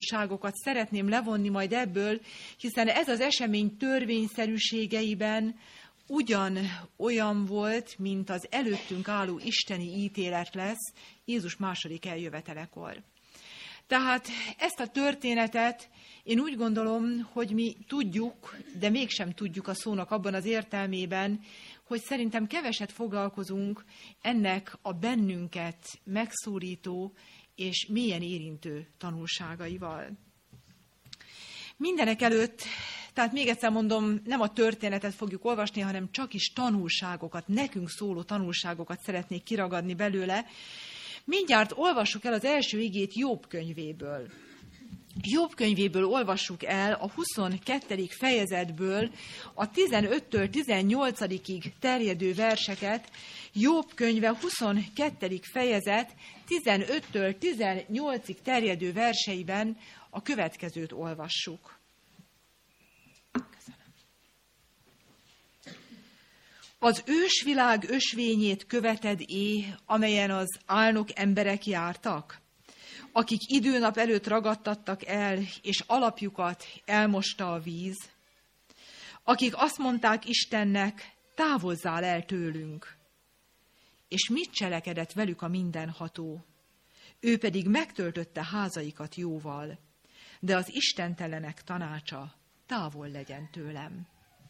tanulságokat szeretném levonni majd ebből, hiszen ez az esemény törvényszerűségeiben ugyanolyan volt, mint az előttünk álló isteni ítélet lesz Jézus második eljövetelekor. Tehát ezt a történetet én úgy gondolom, hogy mi tudjuk, de mégsem tudjuk a szónak abban az értelmében, hogy szerintem keveset foglalkozunk ennek a bennünket megszólító és mélyen érintő tanulságaival. Mindenek előtt, tehát még egyszer mondom, nem a történetet fogjuk olvasni, hanem csak is tanulságokat, nekünk szóló tanulságokat szeretnék kiragadni belőle. Mindjárt olvassuk el az első igét Jobb könyvéből. Jobb könyvéből olvassuk el a 22. fejezetből a 15-től 18-ig terjedő verseket. Jobb könyve 22. fejezet 15-től 18-ig terjedő verseiben a következőt olvassuk. Az ősvilág ösvényét követed amelyen az álnok emberek jártak, akik időnap előtt ragadtattak el, és alapjukat elmosta a víz, akik azt mondták Istennek, távozzál el tőlünk. És mit cselekedett velük a mindenható? Ő pedig megtöltötte házaikat jóval, de az istentelenek tanácsa távol legyen tőlem.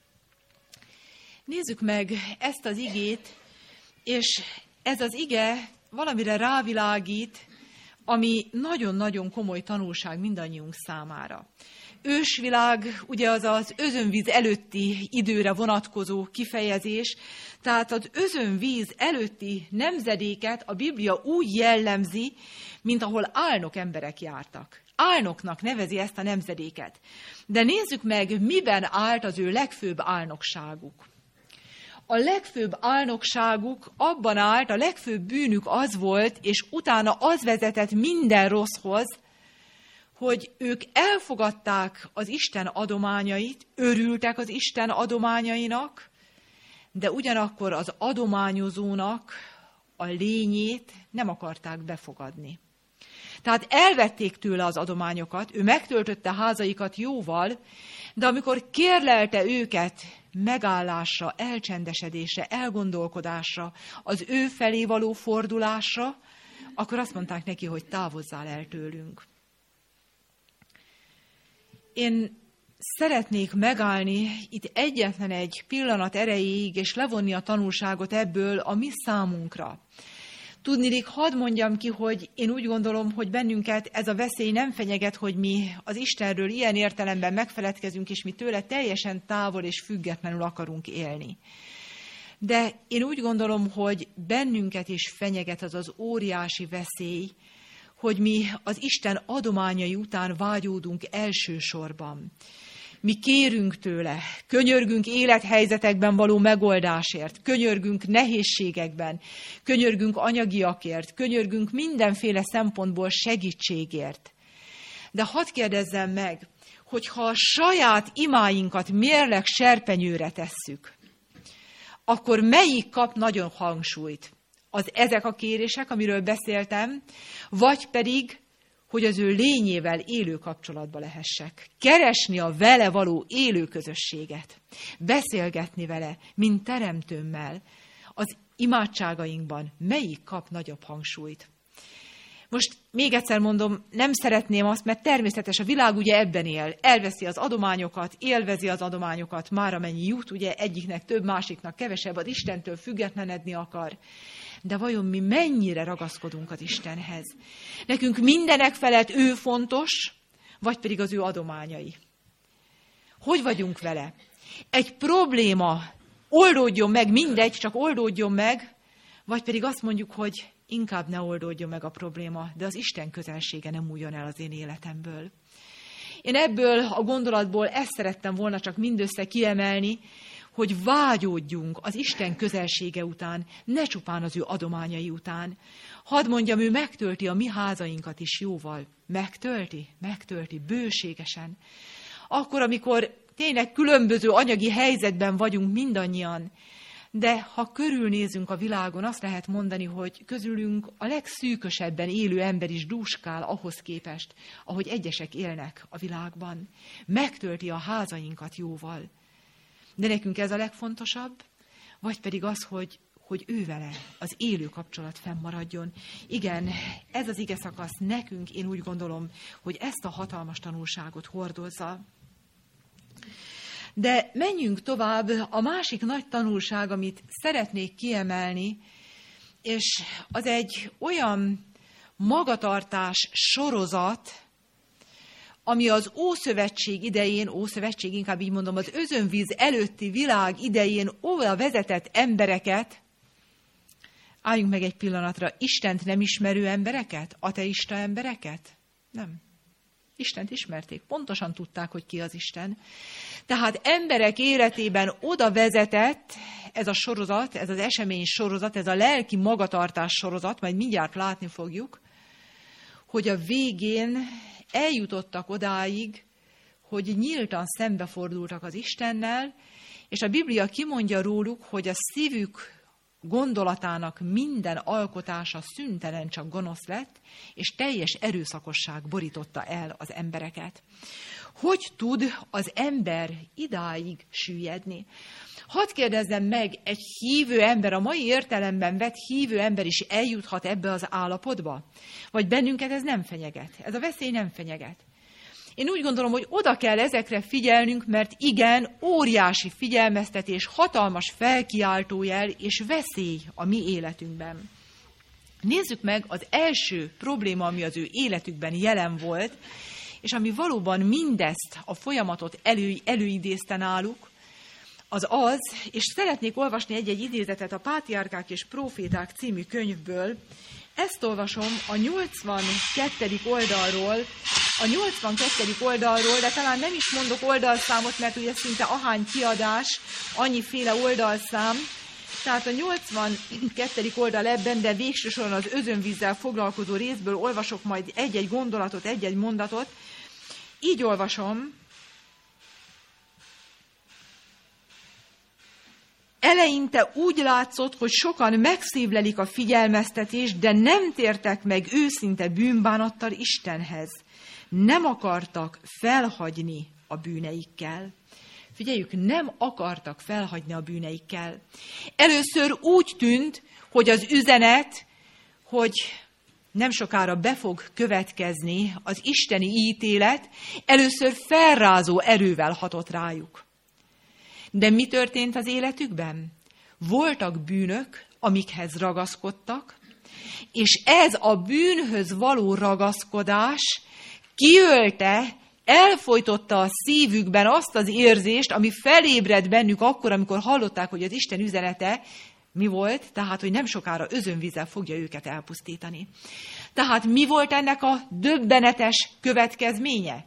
Nézzük meg ezt az igét, és ez az ige valamire rávilágít, ami nagyon-nagyon komoly tanulság mindannyiunk számára. Ősvilág, ugye az az özönvíz előtti időre vonatkozó kifejezés, tehát az özönvíz előtti nemzedéket a Biblia úgy jellemzi, mint ahol álnok emberek jártak. Álnoknak nevezi ezt a nemzedéket. De nézzük meg, miben állt az ő legfőbb álnokságuk. A legfőbb álnokságuk abban állt, a legfőbb bűnük az volt, és utána az vezetett minden rosszhoz, hogy ők elfogadták az Isten adományait, örültek az Isten adományainak, de ugyanakkor az adományozónak a lényét nem akarták befogadni. Tehát elvették tőle az adományokat, ő megtöltötte házaikat jóval, de amikor kérlelte őket megállásra, elcsendesedésre, elgondolkodásra, az ő felé való fordulásra, akkor azt mondták neki, hogy távozzál el tőlünk. Én szeretnék megállni itt egyetlen egy pillanat erejéig, és levonni a tanulságot ebből a mi számunkra. Tudniillik, hadd mondjam ki, hogy én úgy gondolom, hogy bennünket ez a veszély nem fenyeget, hogy mi az Istenről ilyen értelemben megfeledkezünk, és mi tőle teljesen távol és függetlenül akarunk élni. De én úgy gondolom, hogy bennünket is fenyeget az az óriási veszély, hogy mi az Isten adományai után vágyódunk elsősorban. Mi kérünk tőle, könyörgünk élethelyzetekben való megoldásért, könyörgünk nehézségekben, könyörgünk anyagiakért, könyörgünk mindenféle szempontból segítségért. De hadd kérdezzem meg, hogyha a saját imáinkat mérleg serpenyőre tesszük, akkor melyik kap nagyon hangsúlyt? Ezek a kérések, amiről beszéltem, vagy pedig, hogy az ő lényével élő kapcsolatba lehessek. Keresni a vele való élő közösséget. Beszélgetni vele, mint teremtőmmel. Az imádságainkban melyik kap nagyobb hangsúlyt? Most még egyszer mondom, nem szeretném azt, mert természetes, a világ ugye ebben él. Elveszi az adományokat, élvezi az adományokat, már amennyi jut, ugye egyiknek több, másiknak kevesebb, az Istentől függetlenedni akar. De vajon mi mennyire ragaszkodunk az Istenhez? Nekünk mindenek felett ő fontos, vagy pedig az ő adományai? Hogy vagyunk vele? Egy probléma oldódjon meg, mindegy, csak oldódjon meg, vagy pedig azt mondjuk, hogy inkább ne oldódjon meg a probléma, de az Isten közelsége nem múljon el az én életemből. Én ebből a gondolatból ezt szerettem volna csak mindössze kiemelni, hogy vágyódjunk az Isten közelsége után, ne csupán az ő adományai után. Hadd mondjam, ő megtölti a mi házainkat is jóval. Megtölti, bőségesen. Akkor, amikor tényleg különböző anyagi helyzetben vagyunk mindannyian, De ha körülnézünk a világon, azt lehet mondani, hogy közülünk a legszűkösebben élő ember is dúskál ahhoz képest, ahogy egyesek élnek a világban. Megtölti a házainkat jóval. De nekünk ez a legfontosabb, vagy pedig az, hogy ő vele az élő kapcsolat fennmaradjon. Igen, ez az ige szakasz nekünk, én úgy gondolom, hogy ezt a hatalmas tanulságot hordozza. De menjünk tovább, a másik nagy tanulság, amit szeretnék kiemelni, és az egy olyan magatartás sorozat, ami az Ószövetség idején, Ószövetség inkább így mondom, az özönvíz előtti világ idején oda vezetett embereket, álljunk meg egy pillanatra, Istent nem ismerő embereket, ateista embereket? Nem. Istent ismerték, pontosan tudták, hogy ki az Isten. Tehát emberek életében oda vezetett ez a sorozat, ez az esemény sorozat, ez a lelki magatartás sorozat, majd mindjárt látni fogjuk, hogy a végén eljutottak odáig, hogy nyíltan szembefordultak az Istennel, és a Biblia kimondja róluk, hogy a szívük gondolatának minden alkotása szüntelen csak gonosz lett, és teljes erőszakosság borította el az embereket. Hogy tud az ember idáig süllyedni? Hadd kérdezzem meg, egy hívő ember, a mai értelemben vett hívő ember is eljuthat ebbe az állapotba? Vagy bennünket ez nem fenyeget? Ez a veszély nem fenyeget? Én úgy gondolom, hogy oda kell ezekre figyelnünk, mert igen, óriási figyelmeztetés, hatalmas felkiáltójel és veszély a mi életünkben. Nézzük meg az első probléma, ami az ő életükben jelen volt, és ami valóban mindezt a folyamatot előidézte náluk, az, és szeretnék olvasni egy-egy idézetet a Pátriárkák és Próféták című könyvből. Ezt olvasom a 82. oldalról, de talán nem is mondok oldalszámot, mert ugye szinte ahány kiadás, annyiféle oldalszám. Tehát a 82. oldal ebben, de végső soron az özönvízzel foglalkozó részből olvasok majd egy-egy gondolatot, egy-egy mondatot. Így olvasom. Eleinte úgy látszott, hogy sokan megszívlelik a figyelmeztetést, de nem tértek meg őszinte bűnbánattal Istenhez. Nem akartak felhagyni a bűneikkel. Figyeljük, nem akartak felhagyni a bűneikkel. Először úgy tűnt, hogy az üzenet, hogy nem sokára be fog következni az isteni ítélet, először felrázó erővel hatott rájuk. De mi történt az életükben? Voltak bűnök, amikhez ragaszkodtak, és ez a bűnhöz való ragaszkodás kiölte, elfojtotta a szívükben azt az érzést, ami felébredt bennük akkor, amikor hallották, hogy az Isten üzenete mi volt, tehát, hogy nem sokára özönvízzel fogja őket elpusztítani. Tehát mi volt ennek a döbbenetes következménye?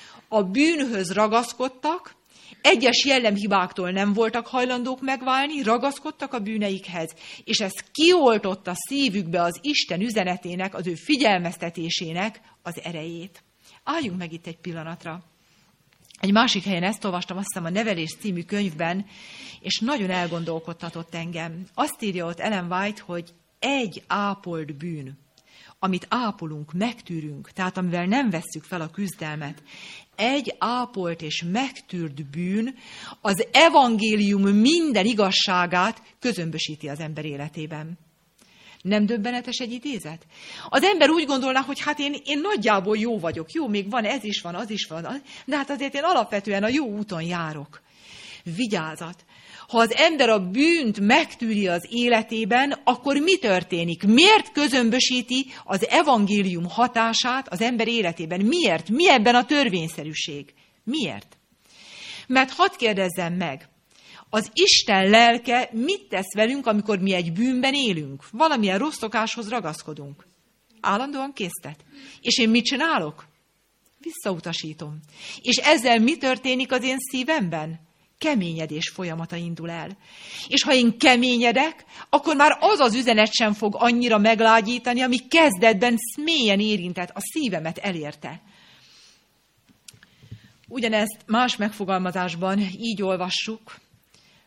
A bűnhöz ragaszkodtak, egyes jellemhibáktól nem voltak hajlandók megválni, ragaszkodtak a bűneikhez, és ez kioltotta szívükbe az Isten üzenetének, az ő figyelmeztetésének az erejét. Álljunk meg itt egy pillanatra. Egy másik helyen ezt olvastam, azt hiszem a Nevelés című könyvben, és nagyon elgondolkodtatott engem. Azt írja ott Ellen White, hogy egy ápolt bűn, amit ápolunk, megtűrünk, tehát amivel nem vesszük fel a küzdelmet, egy ápolt és megtűrt bűn az evangélium minden igazságát közömbösíti az ember életében. Nem döbbenetes egy idézet? Az ember úgy gondolná, hogy hát én nagyjából jó vagyok. Jó, még van, ez is van, az is van, de hát azért én alapvetően a jó úton járok. Vigyázat! Ha az ember a bűnt megtűri az életében, akkor mi történik? Miért közömbösíti az evangélium hatását az ember életében? Miért? Mi ebben a törvényszerűség? Miért? Mert hadd kérdezzem meg, az Isten lelke mit tesz velünk, amikor mi egy bűnben élünk? Valamilyen rossz szokáshoz ragaszkodunk. Állandóan késztet. És én mit csinálok? Visszautasítom. És ezzel mi történik az én szívemben? Keményedés folyamata indul el. És ha én keményedek, akkor már az az üzenet sem fog annyira meglágyítani, ami kezdetben mélyen érintett, a szívemet elérte. Ugyanezt más megfogalmazásban így olvassuk.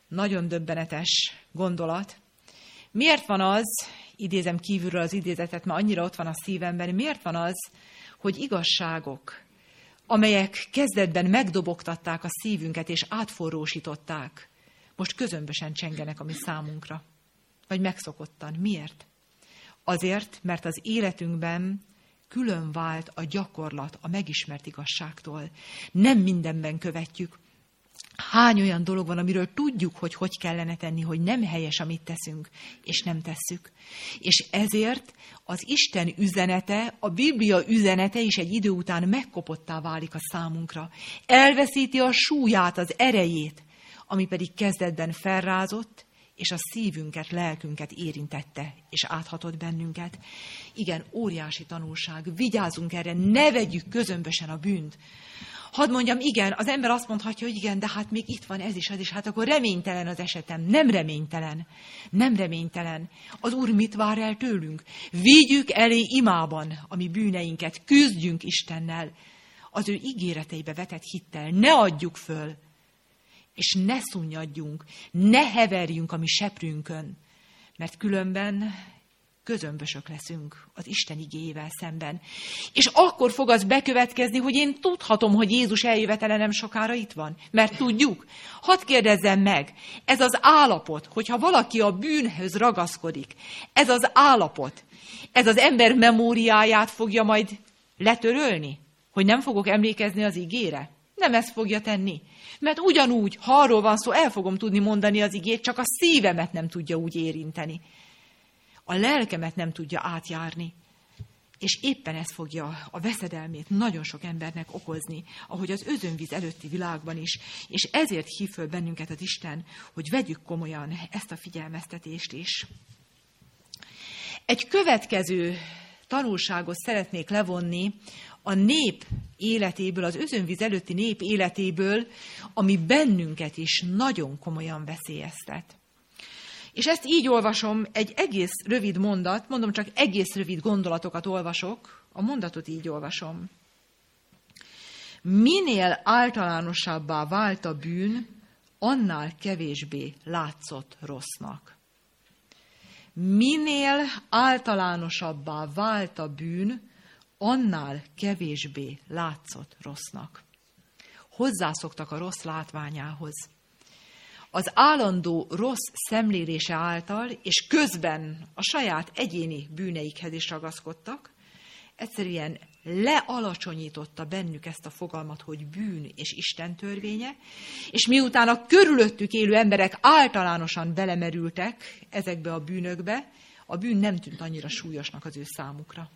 Nagyon döbbenetes gondolat. Miért van az, idézem kívülről az idézetet, mert annyira ott van a szívemben, miért van az, hogy igazságok, amelyek kezdetben megdobogtatták a szívünket és átforrósították, most közömbösen csengenek a mi számunkra? Vagy megszokottan. Miért? Azért, mert az életünkben külön vált a gyakorlat a megismert igazságtól. Nem mindenben követjük. Hány olyan dolog van, amiről tudjuk, hogy kellene tenni, hogy nem helyes, amit teszünk, és nem tesszük. És ezért az Isten üzenete, a Biblia üzenete is egy idő után megkopottá válik a számunkra. Elveszíti a súlyát, az erejét, ami pedig kezdetben felrázott, és a szívünket, lelkünket érintette, és áthatott bennünket. Igen, óriási tanulság. Vigyázzunk erre, ne vegyük közömbösen a bűnt. Hadd mondjam, igen, az ember azt mondhatja, hogy igen, de hát még itt van ez is, az is, hát akkor reménytelen az esetem. Nem reménytelen. Nem reménytelen. Az Úr mit vár el tőlünk? Vigyük elé imában a mi bűneinket, küzdjünk Istennel. Az ő ígéreteibe vetett hittel, ne adjuk föl, és ne szunnyadjunk, ne heverjünk a mi seprünkön, mert különben közömbösök leszünk az Isten igéjével szemben. És akkor fog az bekövetkezni, hogy én tudhatom, hogy Jézus eljövetele nem sokára itt van. Mert tudjuk. Hadd kérdezzem meg, ez az állapot, hogyha valaki a bűnhöz ragaszkodik, ez az állapot, ez az ember memóriáját fogja majd letörölni, hogy nem fogok emlékezni az igére? Nem ezt fogja tenni. Mert ugyanúgy, ha arról van szó, el fogom tudni mondani az igét, csak a szívemet nem tudja úgy érinteni. A lelkemet nem tudja átjárni. És éppen ez fogja a veszedelmét nagyon sok embernek okozni, ahogy az özönvíz előtti világban is. És ezért hív föl bennünket az Isten, hogy vegyük komolyan ezt a figyelmeztetést is. Egy következő tanulságot szeretnék levonni a nép életéből, az özönvíz előtti nép életéből, ami bennünket is nagyon komolyan veszélyeztet. És ezt így olvasom, egy egész rövid mondat, mondom, csak egész rövid gondolatokat olvasok, a mondatot így olvasom. Minél általánosabbá vált a bűn, annál kevésbé látszott rossznak. Minél általánosabbá vált a bűn, annál kevésbé látszott rossznak. Hozzászoktak a rossz látványához. Az állandó rossz szemlélése által, és közben a saját egyéni bűneikhez is ragaszkodtak, egyszerűen lealacsonyította bennük ezt a fogalmat, hogy bűn és Isten törvénye, és miután a körülöttük élő emberek általánosan belemerültek ezekbe a bűnökbe, a bűn nem tűnt annyira súlyosnak az ő számukra.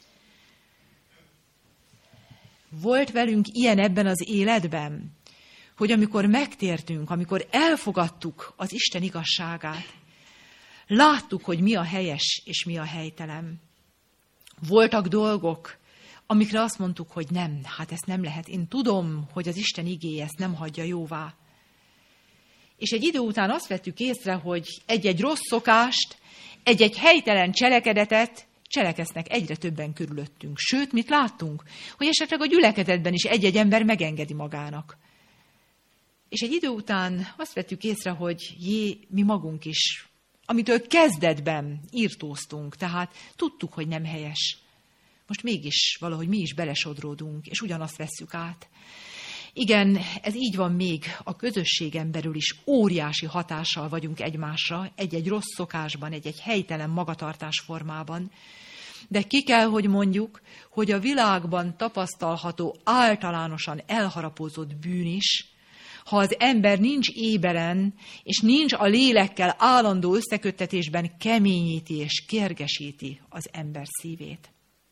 Volt velünk ilyen ebben az életben, hogy amikor megtértünk, amikor elfogadtuk az Isten igazságát, láttuk, hogy mi a helyes és mi a helytelen. Voltak dolgok, amikre azt mondtuk, hogy nem, hát ezt nem lehet. Én tudom, hogy az Isten igéje ezt nem hagyja jóvá. És egy idő után azt vettük észre, hogy egy-egy rossz szokást, egy-egy helytelen cselekedetet cselekeznek egyre többen körülöttünk. Sőt, mit láttunk? Hogy esetleg a gyülekezetben is egy-egy ember megengedi magának. És egy idő után azt vettük észre, hogy mi magunk is, amitől kezdetben írtóztunk, tehát tudtuk, hogy nem helyes. Most mégis valahogy mi is belesodródunk, és ugyanazt vesszük át. Igen, ez így van még a közösségen belül is, óriási hatással vagyunk egymásra, egy-egy rossz szokásban, egy-egy helytelen magatartás formában. De ki kell, hogy mondjuk, hogy a világban tapasztalható általánosan elharapózott bűn is, ha az ember nincs éberen, és nincs a lélekkel állandó összeköttetésben, keményíti és kérgesíti az ember szívét.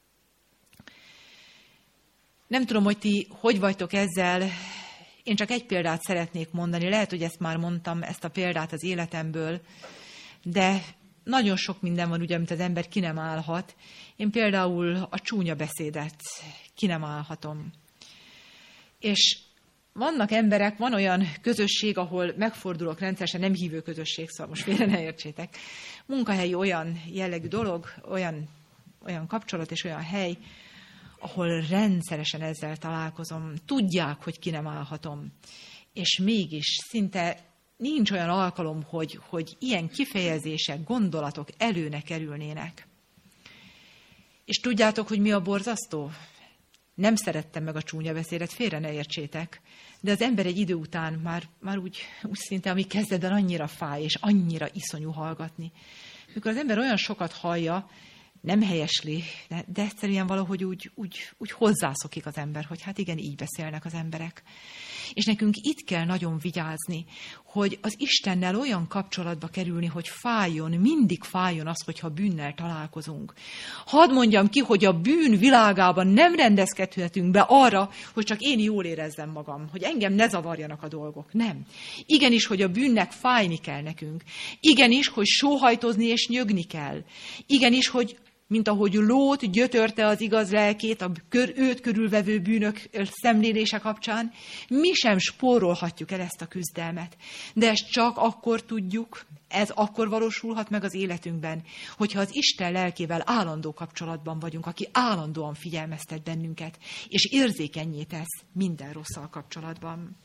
Nem tudom, hogy ti hogy vagytok ezzel, én csak egy példát szeretnék mondani, lehet, hogy ezt már mondtam, ezt a példát az életemből, de nagyon sok minden van, ugye, amit az ember ki nem állhat. Én például a csúnya beszédet ki nem állhatom. És vannak emberek, van olyan közösség, ahol megfordulok rendszeresen, nem hívő közösség, szóval most félre ne értsétek. Munkahelyi olyan jellegű dolog, olyan kapcsolat és olyan hely, ahol rendszeresen ezzel találkozom. Tudják, hogy ki nem állhatom. És mégis szinte nincs olyan alkalom, hogy ilyen kifejezések, gondolatok előne kerülnének. És tudjátok, hogy mi a borzasztó? Nem szerettem meg a csúnya beszédet, félre ne értsétek, de az ember egy idő után már úgy szinte, ami kezdetben annyira fáj, és annyira iszonyú hallgatni. Mikor az ember olyan sokat hallja, nem helyesli, de egyszerűen valahogy úgy hozzászokik az ember, hogy hát igen, így beszélnek az emberek. És nekünk itt kell nagyon vigyázni, hogy az Istennel olyan kapcsolatba kerülni, hogy fájjon, mindig fájjon az, hogyha bűnnel találkozunk. Hadd mondjam ki, hogy a bűn világában nem rendezkedhetünk be arra, hogy csak én jól érezzem magam, hogy engem ne zavarjanak a dolgok. Nem. Igenis, hogy a bűnnek fájni kell nekünk. Igenis, hogy sóhajtozni és nyögni kell. Igenis, hogy mint ahogy Lót gyötörte az igaz lelkét őt körülvevő bűnök szemlélése kapcsán, mi sem spórolhatjuk el ezt a küzdelmet. De ezt csak akkor tudjuk, ez akkor valósulhat meg az életünkben, hogyha az Isten lelkével állandó kapcsolatban vagyunk, aki állandóan figyelmeztet bennünket, és érzékennyé tesz minden rosszal kapcsolatban.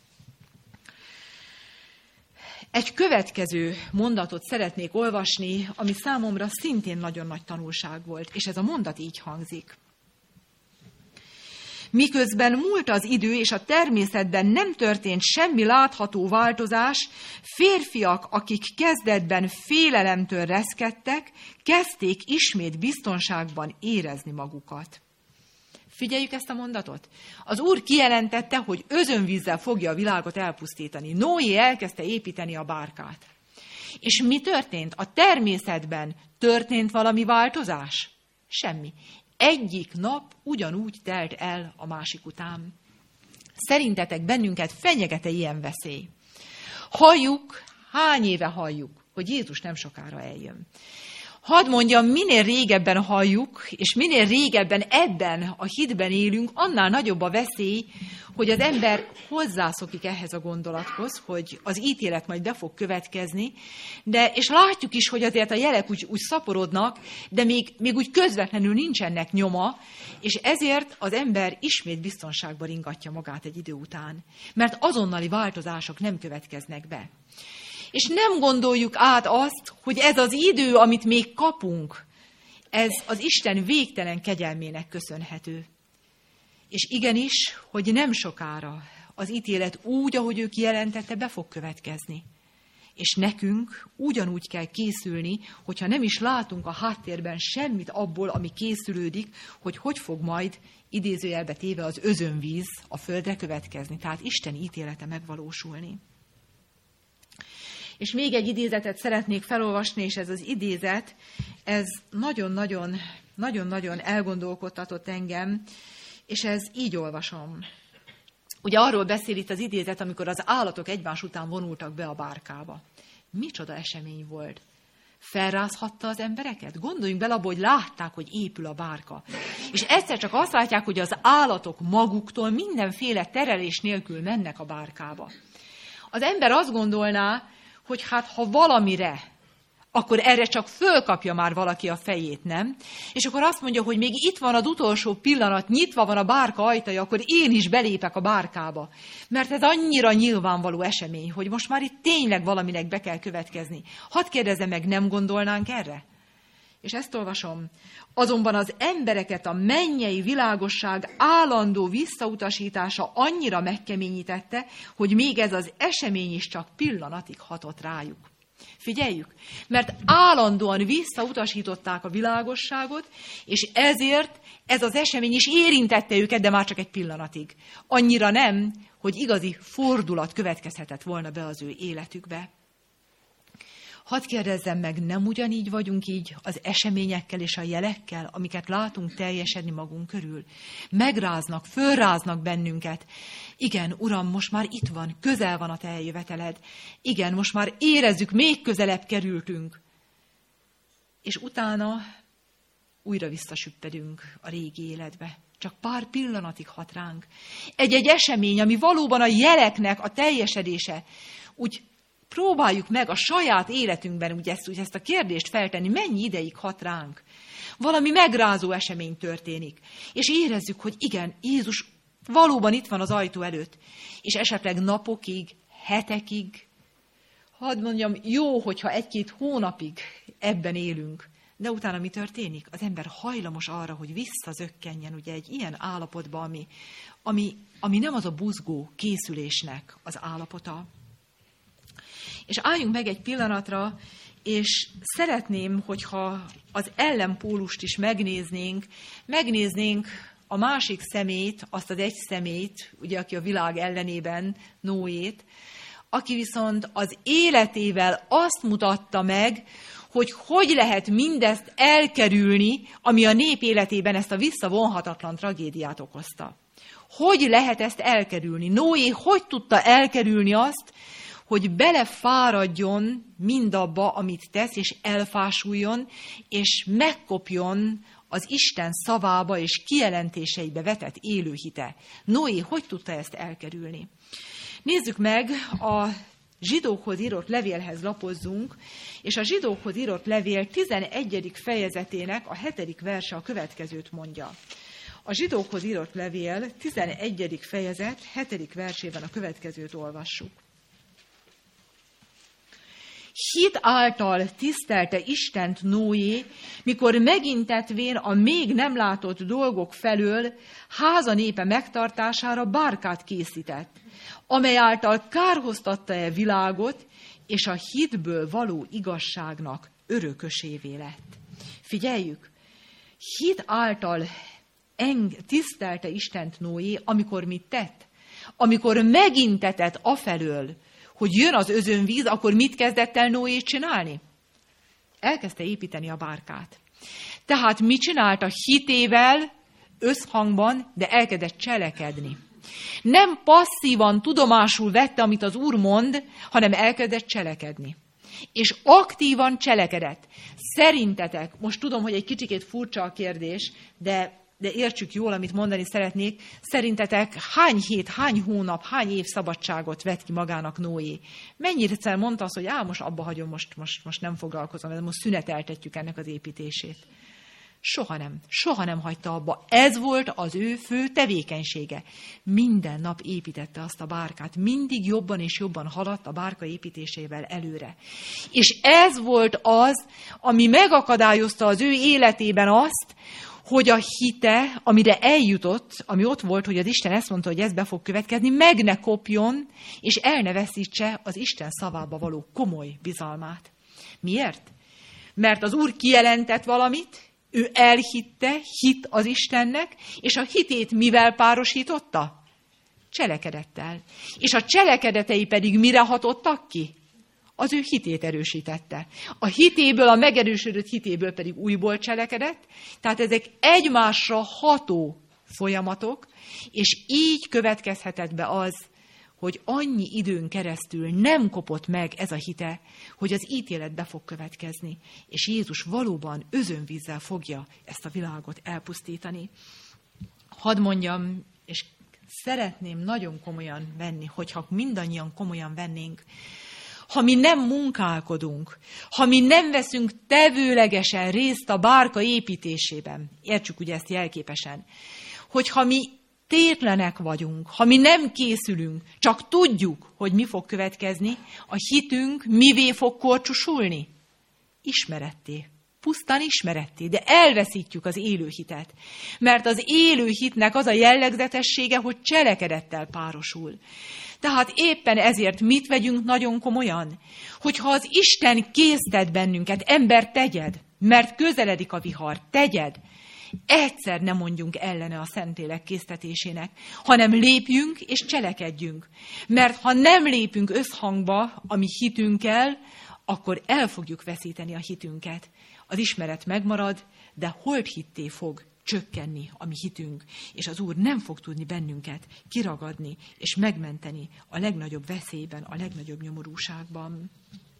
Egy következő mondatot szeretnék olvasni, ami számomra szintén nagyon nagy tanulság volt, és ez a mondat így hangzik. Miközben múlt az idő, és a természetben nem történt semmi látható változás, férfiak, akik kezdetben félelemtől reszkedtek, kezdték ismét biztonságban érezni magukat. Figyeljük ezt a mondatot. Az Úr kijelentette, hogy özönvízzel fogja a világot elpusztítani. Noé elkezdte építeni a bárkát. És mi történt? A természetben történt valami változás? Semmi. Egyik nap ugyanúgy telt el a másik után. Szerintetek bennünket fenyegete ilyen veszély? Halljuk, hány éve halljuk, hogy Jézus nem sokára eljön. Hadd mondjam, minél régebben halljuk, és minél régebben ebben a hitben élünk, annál nagyobb a veszély, hogy az ember hozzászokik ehhez a gondolathoz, hogy az ítélet majd be fog következni, és látjuk is, hogy azért a jelek úgy szaporodnak, de még úgy közvetlenül nincsenek nyoma, és ezért az ember ismét biztonságba ringatja magát egy idő után, mert azonnali változások nem következnek be. És nem gondoljuk át azt, hogy ez az idő, amit még kapunk, ez az Isten végtelen kegyelmének köszönhető. És igenis, hogy nem sokára az ítélet úgy, ahogy ő kijelentette, be fog következni. És nekünk ugyanúgy kell készülni, hogyha nem is látunk a háttérben semmit abból, ami készülődik, hogy fog majd idézőjelbe téve az özönvíz a földre következni. Tehát Isten ítélete megvalósulni. És még egy idézetet szeretnék felolvasni, és ez az idézet, ez nagyon-nagyon elgondolkodtatott engem, és ez így olvasom. Ugye arról beszél itt az idézet, amikor az állatok egymás után vonultak be a bárkába. Micsoda esemény volt. Felrázhatta az embereket? Gondoljunk bele abba, hogy látták, hogy épül a bárka. És egyszer csak azt látják, hogy az állatok maguktól mindenféle terelés nélkül mennek a bárkába. Az ember azt gondolná, hogy hát ha valamire, akkor erre csak fölkapja már valaki a fejét, nem? És akkor azt mondja, hogy még itt van az utolsó pillanat, nyitva van a bárka ajtaja, akkor én is belépek a bárkába. Mert ez annyira nyilvánvaló esemény, hogy most már itt tényleg valaminek be kell következni. Hadd kérdezzem meg, nem gondolnánk erre? És ezt olvasom. Azonban az embereket a mennyei világosság állandó visszautasítása annyira megkeményítette, hogy még ez az esemény is csak pillanatig hatott rájuk. Figyeljük, mert állandóan visszautasították a világosságot, és ezért ez az esemény is érintette őket, de már csak egy pillanatig. Annyira nem, hogy igazi fordulat következhetett volna be az ő életükbe. Hadd kérdezzem meg, nem ugyanígy vagyunk így az eseményekkel és a jelekkel, amiket látunk teljesedni magunk körül? Megráznak, fölráznak bennünket. Igen, Uram, most már itt van, közel van a te eljöveteled. Igen, most már érezzük, még közelebb kerültünk. És utána újra visszasüppedünk a régi életbe. Csak pár pillanatig hat ránk. Egy-egy esemény, ami valóban a jeleknek a teljesedése, úgy próbáljuk meg a saját életünkben ugye ezt a kérdést feltenni, mennyi ideig hat ránk. Valami megrázó esemény történik, és érezzük, hogy igen, Jézus valóban itt van az ajtó előtt, és esetleg napokig, hetekig hadd mondjam, jó, hogyha 1-2 hónapig ebben élünk, de utána mi történik? Az ember hajlamos arra, hogy visszazökkenjen ugye egy ilyen állapotba, ami nem az a buzgó készülésnek az állapota. És álljunk meg egy pillanatra, és szeretném, hogyha az ellenpólust is megnéznénk a másik szemét, azt az egy szemét, ugye, aki a világ ellenében, Noét, aki viszont az életével azt mutatta meg, hogy lehet mindezt elkerülni, ami a nép életében ezt a visszavonhatatlan tragédiát okozta. Hogy lehet ezt elkerülni? Noé hogy tudta elkerülni azt, hogy belefáradjon mindabba, amit tesz, és elfásuljon, és megkopjon az Isten szavába és kijelentéseibe vetett élő hite. Noé hogy tudta ezt elkerülni? Nézzük meg, a zsidókhoz írott levélhez lapozzunk, és a zsidókhoz írott levél 11. fejezetének a 7. verse a következőt mondja. A zsidókhoz írott levél 11. fejezet 7. versében a következőt olvassuk. Hit által tisztelte Istent Noé, mikor megintetvén a még nem látott dolgok felől háza népe megtartására bárkát készített, amely által kárhoztatta-e világot, és a hitből való igazságnak örökösévé lett. Figyeljük, hit által tisztelte Istent Noé, amikor mit tett? Amikor megintetett afelől, hogy jön az özönvíz, akkor mit kezdett el Noé csinálni? Elkezdte építeni a bárkát. Tehát mit csinált a hitével összhangban, de elkezdett cselekedni. Nem passzívan tudomásul vette, amit az Úr mond, hanem elkezdett cselekedni. És aktívan cselekedett. Szerintetek, most tudom, hogy egy kicsikét furcsa a kérdés, de értsük jól, amit mondani szeretnék, szerintetek hány hét, hány hónap, hány év szabadságot vett ki magának Noé? Mennyire mondta azt, hogy most abba hagyom, most nem foglalkozom, de most szüneteltetjük ennek az építését. Soha nem hagyta abba. Ez volt az ő fő tevékenysége. Minden nap építette azt a bárkát. Mindig jobban és jobban haladt a bárka építésével előre. És ez volt az, ami megakadályozta az ő életében azt, hogy a hite, amire eljutott, ami ott volt, hogy az Isten ezt mondta, hogy ez be fog következni, meg ne kopjon, és el ne veszítse az Isten szavába való komoly bizalmát. Miért? Mert az Úr kijelentett valamit, ő elhitte, hit az Istennek, és a hitét mivel párosította? Cselekedettel. És a cselekedetei pedig mire hatottak ki? Az ő hitét erősítette. A hitéből, a megerősödött hitéből pedig újból cselekedett, tehát ezek egymásra ható folyamatok, és így következhetett be az, hogy annyi időn keresztül nem kopott meg ez a hite, hogy az ítélet be fog következni, és Jézus valóban özönvízzel fogja ezt a világot elpusztítani. Hadd mondjam, és szeretném nagyon komolyan venni, hogyha mindannyian komolyan vennénk, ha mi nem munkálkodunk, ha mi nem veszünk tevőlegesen részt a bárka építésében, értsük ugye ezt jelképesen, hogyha mi tétlenek vagyunk, ha mi nem készülünk, csak tudjuk, hogy mi fog következni, a hitünk mivé fog korcsosulni? Ismeretté. Pusztán ismeretté, de elveszítjük az élő hitet. Mert az élő hitnek az a jellegzetessége, hogy cselekedettel párosul. Tehát éppen ezért mit vegyünk nagyon komolyan? Hogyha az Isten késztet bennünket, ember, tegyed, mert közeledik a vihar, tegyed. Egyszer nem mondjunk ellene a Szentlélek késztetésének, hanem lépjünk és cselekedjünk. Mert ha nem lépünk összhangba a mi hitünkkel, akkor el fogjuk veszíteni a hitünket. Az ismeret megmarad, de holdhitté fog csökkenni a mi hitünk, és az Úr nem fog tudni bennünket kiragadni és megmenteni a legnagyobb veszélyben, a legnagyobb nyomorúságban.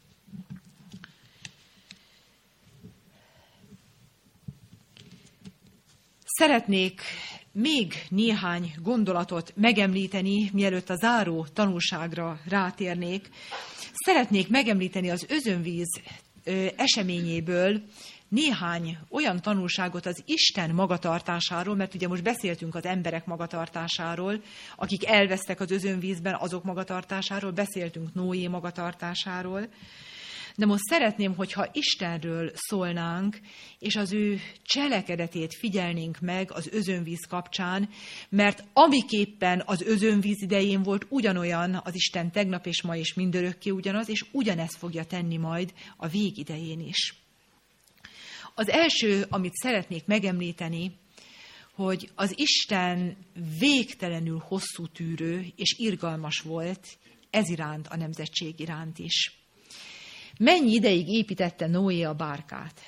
Szeretnék még néhány gondolatot megemlíteni, mielőtt a záró tanulságra rátérnék. Szeretnék megemlíteni az özönvíz eseményéből néhány olyan tanulságot az Isten magatartásáról, mert ugye most beszéltünk az emberek magatartásáról, akik elvesztek az özönvízben, azok magatartásáról, beszéltünk Noé magatartásáról, de most szeretném, hogyha Istenről szólnánk, és az ő cselekedetét figyelnénk meg az özönvíz kapcsán, mert amiképpen az özönvíz idején volt, ugyanolyan az Isten tegnap és ma és mindörökké ugyanaz, és ugyanezt fogja tenni majd a végidején is. Az első, amit szeretnék megemlíteni, hogy az Isten végtelenül hosszú tűrő és irgalmas volt ez iránt, a nemzetség iránt is. Mennyi ideig építette Noé a bárkát?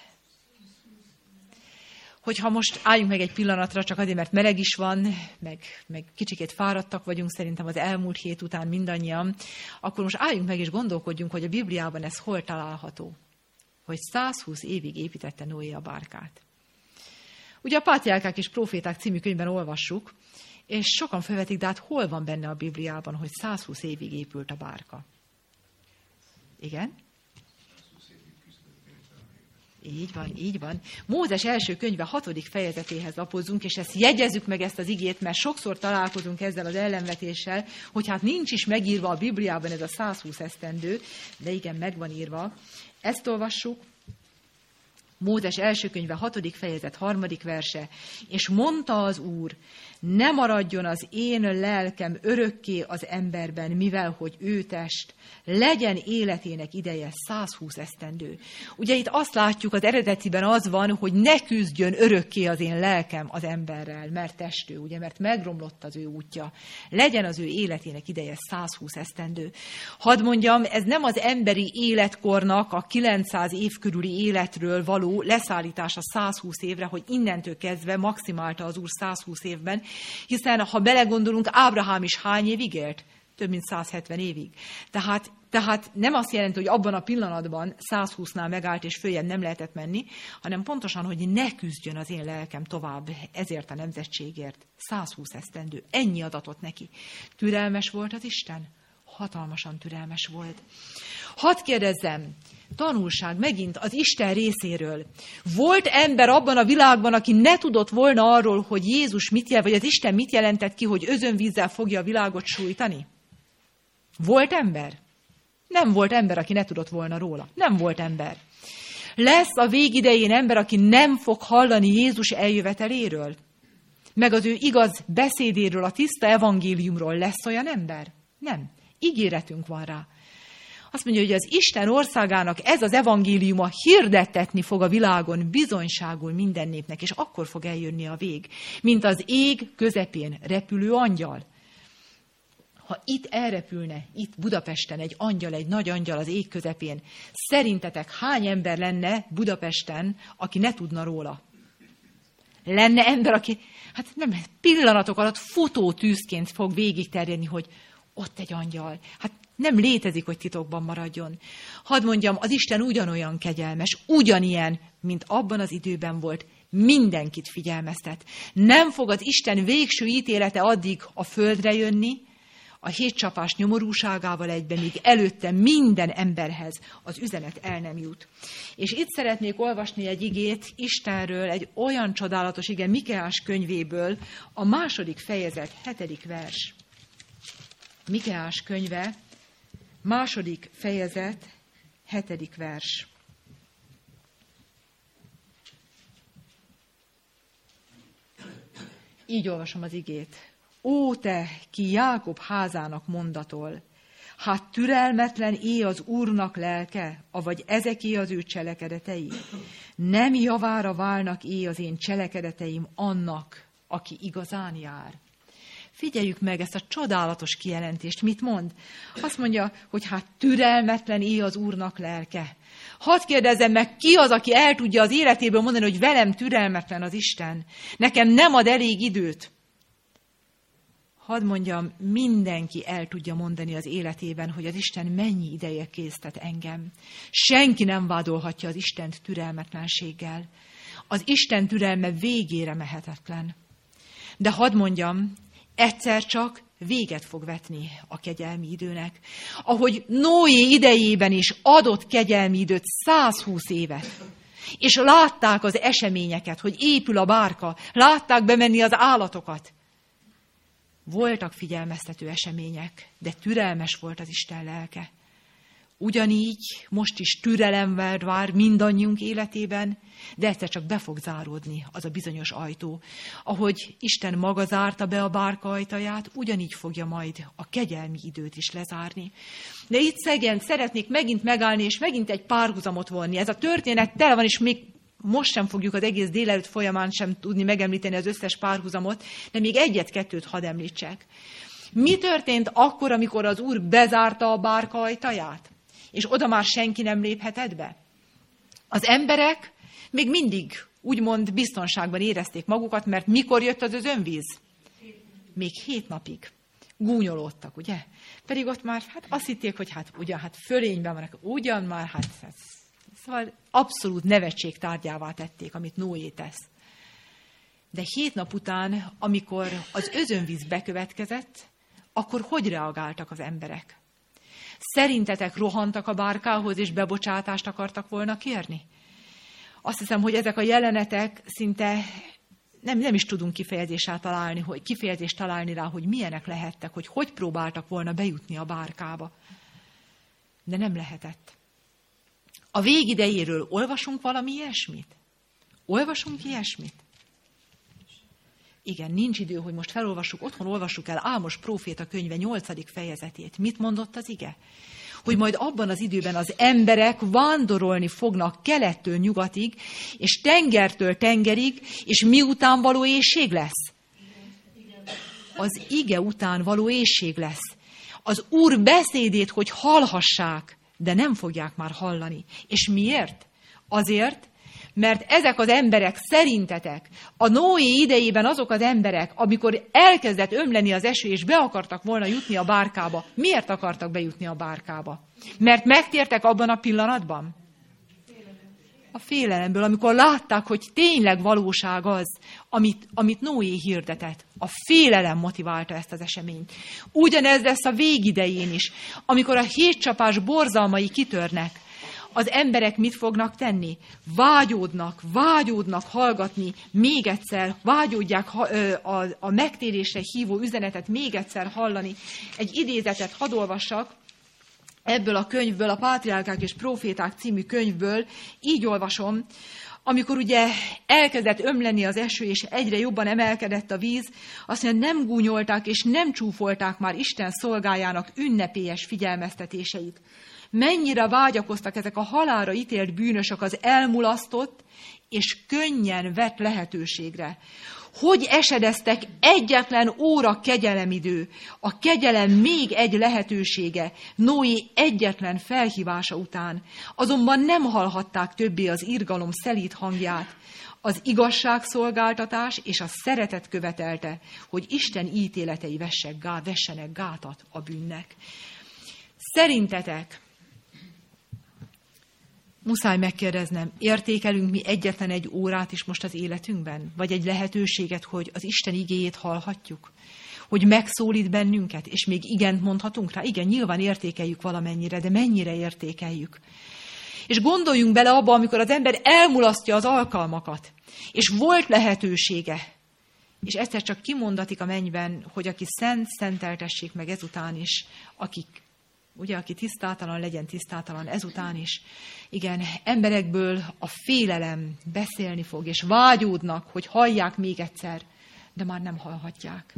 Hogyha most álljunk meg egy pillanatra, csak azért, mert meleg is van, meg kicsikét fáradtak vagyunk, szerintem az elmúlt hét után mindannyian, akkor most álljunk meg és gondolkodjunk, hogy a Bibliában ez hol található. Hogy 120 évig építette Noé a bárkát. Ugye a Pátriárkák és Proféták című könyvben olvassuk, és sokan felvetik, de hát hol van benne a Bibliában, hogy 120 évig épült a bárka? Igen? Így van. Mózes első könyve 6. fejezetéhez lapozzunk, és ezt jegyezzük meg ezt az igét, mert sokszor találkozunk ezzel az ellenvetéssel, hogy hát nincs is megírva a Bibliában ez a 120 esztendő, de igen, meg van írva. Ezt olvassuk. Mózes első könyve 6. fejezet 3. verse. És mondta az Úr, ne maradjon az én lelkem örökké az emberben, mivel hogy ő test, legyen életének ideje 120 esztendő. Ugye itt azt látjuk, az eredetiben az van, hogy ne küzdjön örökké az én lelkem az emberrel, mert testő, ugye, mert megromlott az ő útja. Legyen az ő életének ideje 120 esztendő. Hadd mondjam, ez nem az emberi életkornak a 900 év körüli életről való leszállítása 120 évre, hogy innentől kezdve maximálta az Úr 120 évben, hiszen ha belegondolunk, Ábrahám is hány évig élt? Több mint 170 évig. Tehát nem azt jelenti, hogy abban a pillanatban 120-nál megállt, és följebb nem lehetett menni, hanem pontosan, hogy ne küzdjön az én lelkem tovább ezért a nemzetségért. 120 esztendő. Ennyi adatot neki. Türelmes volt az Isten? Hatalmasan türelmes volt. Hadd kérdezzem, tanulság megint az Isten részéről. Volt ember abban a világban, aki ne tudott volna arról, hogy Jézus mit jelent, vagy az Isten mit jelentett ki, hogy özönvízzel fogja a világot sújtani? Volt ember? Nem volt ember, aki ne tudott volna róla. Nem volt ember. Lesz a végidején ember, aki nem fog hallani Jézus eljöveteléről? Meg az ő igaz beszédéről, a tiszta evangéliumról lesz olyan ember? Nem. Ígéretünk van rá. Azt mondja, hogy az Isten országának ez az evangéliuma hirdettetni fog a világon, bizonyságul minden népnek, és akkor fog eljönni a vég, mint az ég közepén repülő angyal. Ha itt elrepülne, itt Budapesten egy angyal, egy nagy angyal az ég közepén, szerintetek hány ember lenne Budapesten, aki ne tudna róla? Lenne ember, aki nem pillanatok alatt futótűzként fog végig terjedni, hogy ott egy angyal. Hát nem létezik, hogy titokban maradjon. Hadd mondjam, az Isten ugyanolyan kegyelmes, ugyanilyen, mint abban az időben volt. Mindenkit figyelmeztet. Nem fog az Isten végső ítélete addig a földre jönni, a hétcsapás nyomorúságával egyben, míg előtte minden emberhez az üzenet el nem jut. És itt szeretnék olvasni egy igét Istenről, egy olyan csodálatos ige Mikeás könyvéből, a 2. fejezet 7. vers. Mikeás könyve, 2. fejezet, 7. vers. Így olvasom az igét. Ó te, ki Jákob házának mondatol, hát türelmetlen az Úrnak lelke, avagy ezeké az ő cselekedetei. Nem javára válnak az én cselekedeteim annak, aki igazán jár. Figyeljük meg ezt a csodálatos kijelentést. Mit mond? Azt mondja, hogy hát türelmetlen az Úrnak lelke. Hadd kérdezzem meg, ki az, aki el tudja az életéből mondani, hogy velem türelmetlen az Isten? Nekem nem ad elég időt. Hadd mondjam, mindenki el tudja mondani az életében, hogy az Isten mennyi ideje késztet engem. Senki nem vádolhatja az Istent türelmetlenséggel. Az Isten türelme végére mehetetlen. De hadd mondjam, egyszer csak véget fog vetni a kegyelmi időnek. Ahogy Noé idejében is adott kegyelmi időt 120 évet. És látták az eseményeket, hogy épül a bárka, látták bemenni az állatokat. Voltak figyelmeztető események, de türelmes volt az Isten lelke. Ugyanígy most is türelemvel vár mindannyiunk életében, de egyszer csak be fog záródni az a bizonyos ajtó. Ahogy Isten maga zárta be a bárka ajtaját, ugyanígy fogja majd a kegyelmi időt is lezárni. De itt szeretnék megint megállni, és megint egy párhuzamot vonni. Ez a történet tele van, és még most sem fogjuk az egész délelőtt folyamán sem tudni megemlíteni az összes párhuzamot, de még egyet-kettőt hadd említsek. Mi történt akkor, amikor az Úr bezárta a bárka ajtaját? És oda már senki nem léphetett be? Az emberek még mindig úgymond biztonságban érezték magukat, mert mikor jött az özönvíz? Még 7 napig. Gúnyolódtak, ugye? Pedig ott már azt hitték, hogy fölényben vannak, ugyan már, szóval abszolút nevetség tárgyává tették, amit Noé tesz. De 7 nap után, amikor az özönvíz bekövetkezett, akkor hogy reagáltak az emberek? Szerintetek rohantak a bárkához, és bebocsátást akartak volna kérni? Azt hiszem, hogy ezek a jelenetek szinte nem is tudunk kifejezést találni rá, hogy milyenek lehettek, hogy próbáltak volna bejutni a bárkába. De nem lehetett. A végidejéről olvasunk valami ilyesmit? Olvasunk ilyesmit? Igen, nincs idő, hogy most felolvassuk, otthon olvassuk el Ámos próféta könyve 8. fejezetét. Mit mondott az ige? Hogy majd abban az időben az emberek vándorolni fognak kelettől nyugatig, és tengertől tengerig, és miután való éhség lesz? Az ige után való éhség lesz. Az Úr beszédét, hogy hallhassák, de nem fogják már hallani. És miért? Azért, mert ezek az emberek szerintetek, a Noé idejében azok az emberek, amikor elkezdett ömleni az eső, és be akartak volna jutni a bárkába, miért akartak bejutni a bárkába? Mert megtértek abban a pillanatban? A félelemből, amikor látták, hogy tényleg valóság az, amit Noé hirdetett. A félelem motiválta ezt az eseményt. Ugyanez lesz a végidején is, amikor a hétcsapás borzalmai kitörnek. Az emberek mit fognak tenni? Vágyódnak hallgatni még egyszer, vágyódják a megtérésre hívó üzenetet még egyszer hallani. Egy idézetet hadd olvassak ebből a könyvből, a Pátriárkák és Próféták című könyvből. Így olvasom, amikor ugye elkezdett ömleni az eső, és egyre jobban emelkedett a víz, azt mondja, nem gúnyolták és nem csúfolták már Isten szolgájának ünnepélyes figyelmeztetéseit. Mennyire vágyakoztak ezek a halálra ítélt bűnösök az elmulasztott és könnyen vett lehetőségre. Hogy esedeztek egyetlen óra kegyelemidő, a kegyelem még egy lehetősége, Noé egyetlen felhívása után. Azonban nem hallhatták többé az irgalom szelíd hangját. Az igazságszolgáltatás és a szeretet követelte, hogy Isten ítéletei vessenek gátat a bűnnek. Szerintetek, muszáj megkérdeznem, értékelünk mi egyetlen egy órát is most az életünkben? Vagy egy lehetőséget, hogy az Isten igéjét hallhatjuk? Hogy megszólít bennünket, és még igent mondhatunk rá? Igen, nyilván értékeljük valamennyire, de mennyire értékeljük? És gondoljunk bele abba, amikor az ember elmulasztja az alkalmakat, és volt lehetősége, és egyszer csak kimondatik a mennyben, hogy aki szent, szenteltessék meg ezután is, aki tisztátalan, legyen tisztátalan ezután is. Igen, emberekből a félelem beszélni fog, és vágyódnak, hogy hallják még egyszer, de már nem hallhatják.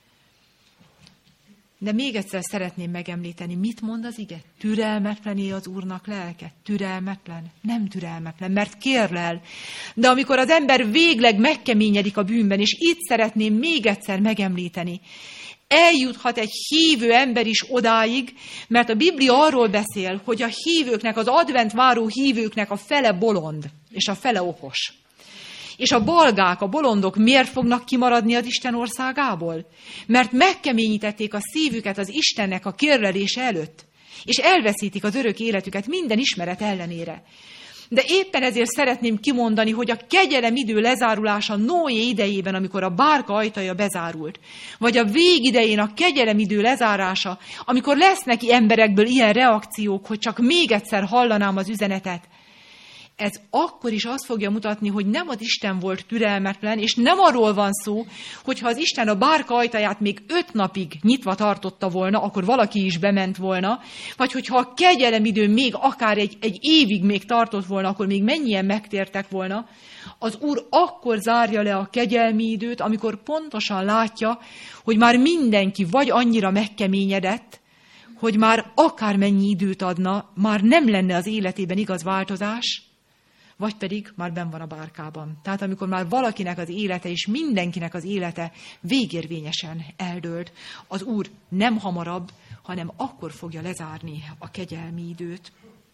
De még egyszer szeretném megemlíteni, mit mond az ige? Türelmetlené az Úrnak lelke? Türelmetlen? Nem türelmetlen, mert kérlel. De amikor az ember végleg megkeményedik a bűnben, és itt szeretném még egyszer megemlíteni, eljuthat egy hívő ember is odáig, mert a Biblia arról beszél, hogy a hívőknek, az advent váró hívőknek a fele bolond, és a fele okos. És a balgák, a bolondok miért fognak kimaradni az Isten országából? Mert megkeményítették a szívüket az Istennek a kérlelése előtt, és elveszítik az örök életüket minden ismeret ellenére. De éppen ezért szeretném kimondani, hogy a kegyelem idő lezárulása Noé idejében, amikor a bárka ajtaja bezárult, vagy a végidején a kegyelem idő lezárása, amikor lesz neki emberekből ilyen reakciók, hogy csak még egyszer hallanám az üzenetet, ez akkor is azt fogja mutatni, hogy nem az Isten volt türelmetlen, és nem arról van szó, hogyha az Isten a bárka ajtaját még 5 napig nyitva tartotta volna, akkor valaki is bement volna, vagy hogyha a kegyelemidő még akár egy évig még tartott volna, akkor még mennyien megtértek volna. Az Úr akkor zárja le a kegyelmi időt, amikor pontosan látja, hogy már mindenki vagy annyira megkeményedett, hogy már akármennyi időt adna, már nem lenne az életében igaz változás, vagy pedig már benn van a bárkában. Tehát amikor már valakinek az élete és mindenkinek az élete végérvényesen eldőlt, az Úr nem hamarabb, hanem akkor fogja lezárni a kegyelmi időt.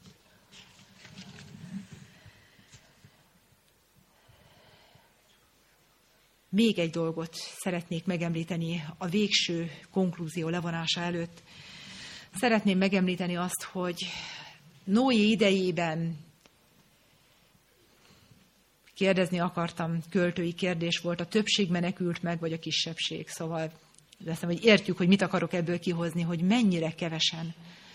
Még egy dolgot szeretnék megemlíteni a végső konklúzió levonása előtt. Szeretném megemlíteni azt, hogy Noé idejében kérdezni akartam, költői kérdés volt, a többség menekült meg, vagy a kisebbség. Szóval leszem, hogy értjük, hogy mit akarok ebből kihozni, hogy mennyire kevesen.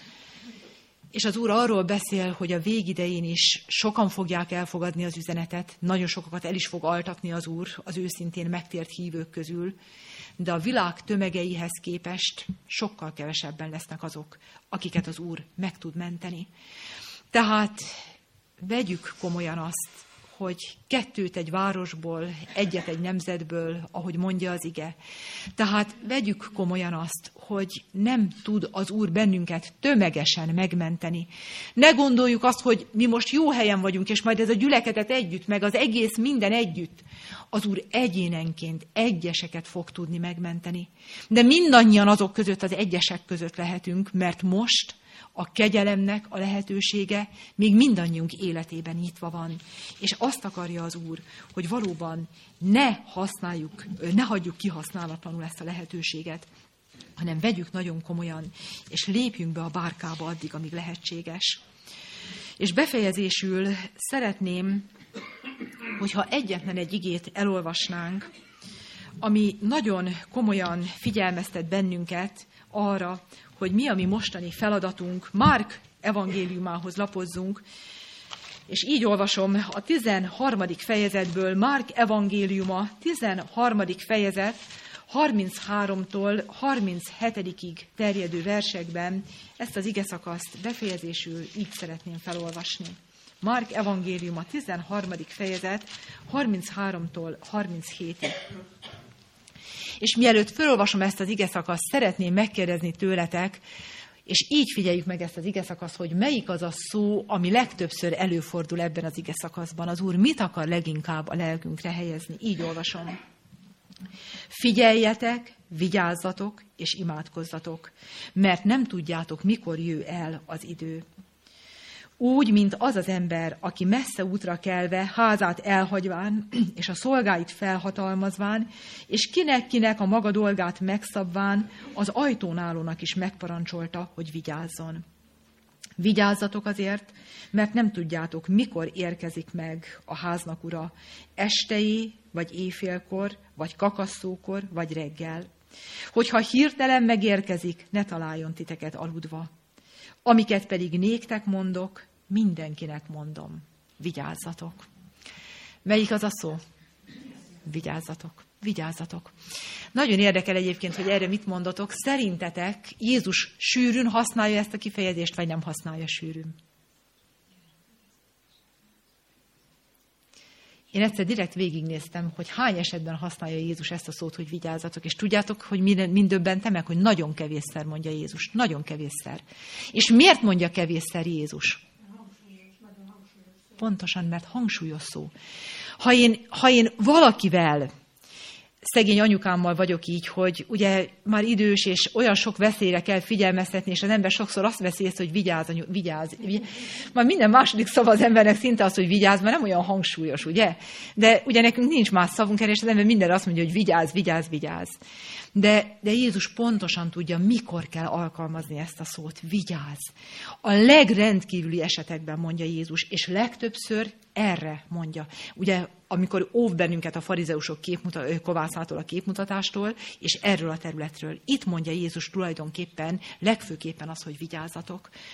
És az Úr arról beszél, hogy a végidején is sokan fogják elfogadni az üzenetet, nagyon sokakat el is fog altatni az Úr az őszintén megtért hívők közül, de a világ tömegeihez képest sokkal kevesebben lesznek azok, akiket az Úr meg tud menteni. Tehát vegyük komolyan azt, hogy 2 egy városból, 1 egy nemzetből, ahogy mondja az ige. Tehát vegyük komolyan azt, hogy nem tud az Úr bennünket tömegesen megmenteni. Ne gondoljuk azt, hogy mi most jó helyen vagyunk, és majd ez a gyülekezet együtt, meg az egész minden együtt. Az Úr egyénenként egyeseket fog tudni megmenteni. De mindannyian azok között, az egyesek között lehetünk, mert most a kegyelemnek a lehetősége még mindannyiunk életében nyitva van. És azt akarja az Úr, hogy valóban ne hagyjuk kihasználatlanul ezt a lehetőséget, hanem vegyük nagyon komolyan, és lépjünk be a bárkába addig, amíg lehetséges. És befejezésül szeretném, hogyha egyetlen egy igét elolvasnánk, ami nagyon komolyan figyelmeztet bennünket arra, hogy mi a mi mostani feladatunk. Márk evangéliumához lapozzunk, és így olvasom a 13. fejezetből, Márk evangéliuma 13. fejezet 33-tól 37-ig terjedő versekben ezt az igeszakaszt befejezésül így szeretném felolvasni. Márk evangéliuma 13. fejezet 33-tól 37-ig. És mielőtt felolvasom ezt az igeszakaszt, szeretném megkérdezni tőletek, és így figyeljük meg ezt az igeszakaszt, hogy melyik az a szó, ami legtöbbször előfordul ebben az igeszakaszban. Az Úr mit akar leginkább a lelkünkre helyezni? Így olvasom. Figyeljetek, vigyázzatok és imádkozzatok, mert nem tudjátok, mikor jön el az idő. Úgy, mint az az ember, aki messze útra kelve, házát elhagyván, és a szolgáit felhatalmazván, és kinek-kinek a maga dolgát megszabván, az ajtónálónak is megparancsolta, hogy vigyázzon. Vigyázzatok azért, mert nem tudjátok, mikor érkezik meg a háznak ura, estei, vagy éjfélkor, vagy kakasszókor, vagy reggel. Hogyha hirtelen megérkezik, ne találjon titeket aludva. Amiket pedig néktek mondok, mindenkinek mondom. Vigyázzatok. Melyik az a szó? Vigyázzatok. Vigyázzatok. Nagyon érdekel egyébként, hogy erre mit mondotok. Szerintetek Jézus sűrűn használja ezt a kifejezést, vagy nem használja sűrűn? Én egyszer direkt végignéztem, hogy hány esetben használja Jézus ezt a szót, hogy vigyázzatok. És tudjátok, hogy mind döbbentem meg, hogy nagyon kevésszer mondja Jézus. Nagyon kevésszer. És miért mondja kevésszer Jézus? Pontosan, mert hangsúlyos szó. Ha én valakivel, szegény anyukámmal vagyok így, hogy ugye már idős, és olyan sok veszélyre kell figyelmeztetni, és az ember sokszor azt veszi észre, hogy vigyázz. Már minden második szava az embernek szinte az, hogy vigyázz, mert nem olyan hangsúlyos, ugye? De ugye nekünk nincs más szavunk erre, és az ember mindenre azt mondja, hogy vigyázz. De Jézus pontosan tudja, mikor kell alkalmazni ezt a szót, vigyázz. A legrendkívüli esetekben mondja Jézus, és legtöbbször erre mondja. Ugye, amikor óv bennünket a farizeusok kovászától, a képmutatástól, és erről a területről. Itt mondja Jézus tulajdonképpen, legfőképpen az, hogy vigyázzatok.